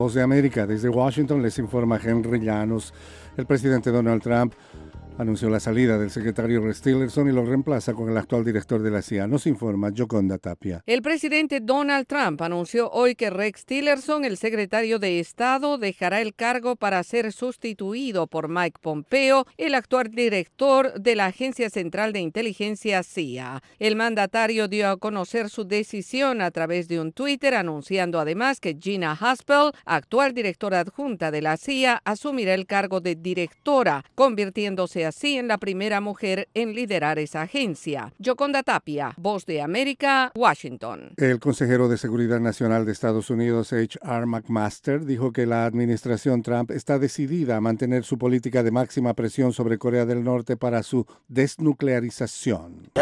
Voz de América, desde Washington les informa Henry Llanos. El presidente Donald Trump anunció la salida del secretario Rex Tillerson y lo reemplaza con el actual director de la CIA. Nos informa Yoconda Tapia. El presidente Donald Trump anunció hoy que Rex Tillerson, el secretario de Estado, dejará el cargo para ser sustituido por Mike Pompeo, el actual director de la Agencia Central de Inteligencia CIA. El mandatario dio a conocer su decisión a través de un Twitter, anunciando además que Gina Haspel, actual directora adjunta de la CIA, asumirá el cargo de directora, convirtiéndose así en la primera mujer en liderar esa agencia. Yoconda Tapia, Voz de América, Washington. El consejero de Seguridad Nacional de Estados Unidos, H.R. McMaster, dijo que la administración Trump está decidida a mantener su política de máxima presión sobre Corea del Norte para su desnuclearización.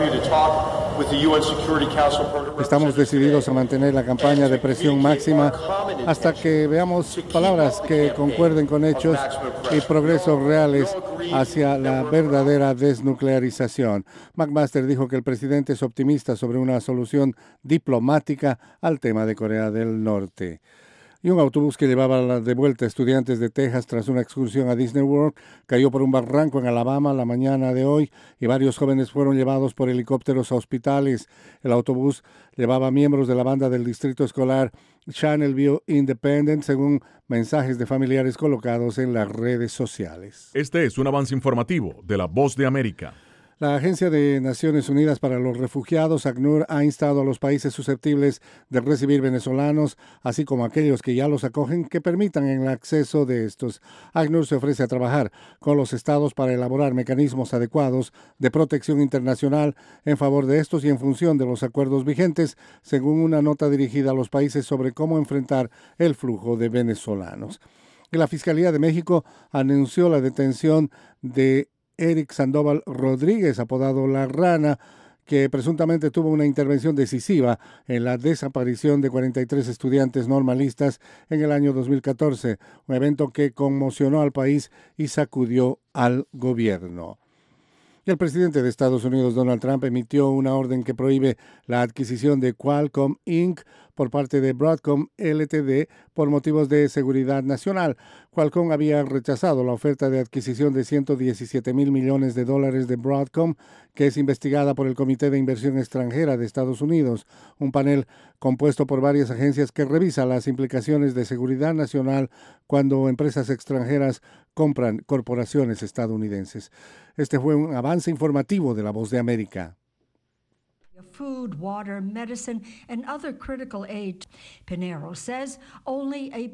Estamos decididos a mantener la campaña de presión máxima hasta que veamos palabras que concuerden con hechos y progresos reales hacia la verdadera desnuclearización. McMaster dijo que el presidente es optimista sobre una solución diplomática al tema de Corea del Norte. Y un autobús que llevaba de vuelta a estudiantes de Texas tras una excursión a Disney World cayó por un barranco en Alabama la mañana de hoy y varios jóvenes fueron llevados por helicópteros a hospitales. El autobús llevaba miembros de la banda del distrito escolar Channelview Independent, según mensajes de familiares colocados en las redes sociales. Este es un avance informativo de la Voz de América. La Agencia de Naciones Unidas para los Refugiados, ACNUR, ha instado a los países susceptibles de recibir venezolanos, así como aquellos que ya los acogen, que permitan el acceso de estos. ACNUR se ofrece a trabajar con los estados para elaborar mecanismos adecuados de protección internacional en favor de estos y en función de los acuerdos vigentes, según una nota dirigida a los países sobre cómo enfrentar el flujo de venezolanos. La Fiscalía de México anunció la detención de Eric Sandoval Rodríguez, apodado La Rana, que presuntamente tuvo una intervención decisiva en la desaparición de 43 estudiantes normalistas en el año 2014, un evento que conmocionó al país y sacudió al gobierno. El presidente de Estados Unidos, Donald Trump, emitió una orden que prohíbe la adquisición de Qualcomm Inc. por parte de Broadcom Ltd. por motivos de seguridad nacional. Qualcomm había rechazado la oferta de adquisición de $117 mil millones de Broadcom, que es investigada por el Comité de Inversión Extranjera de Estados Unidos, un panel compuesto por varias agencias que revisa las implicaciones de seguridad nacional cuando empresas extranjeras compran corporaciones estadounidenses. Este fue un avance informativo de la Voz de América. Food, water, medicine, and other critical aid. Pinero says only a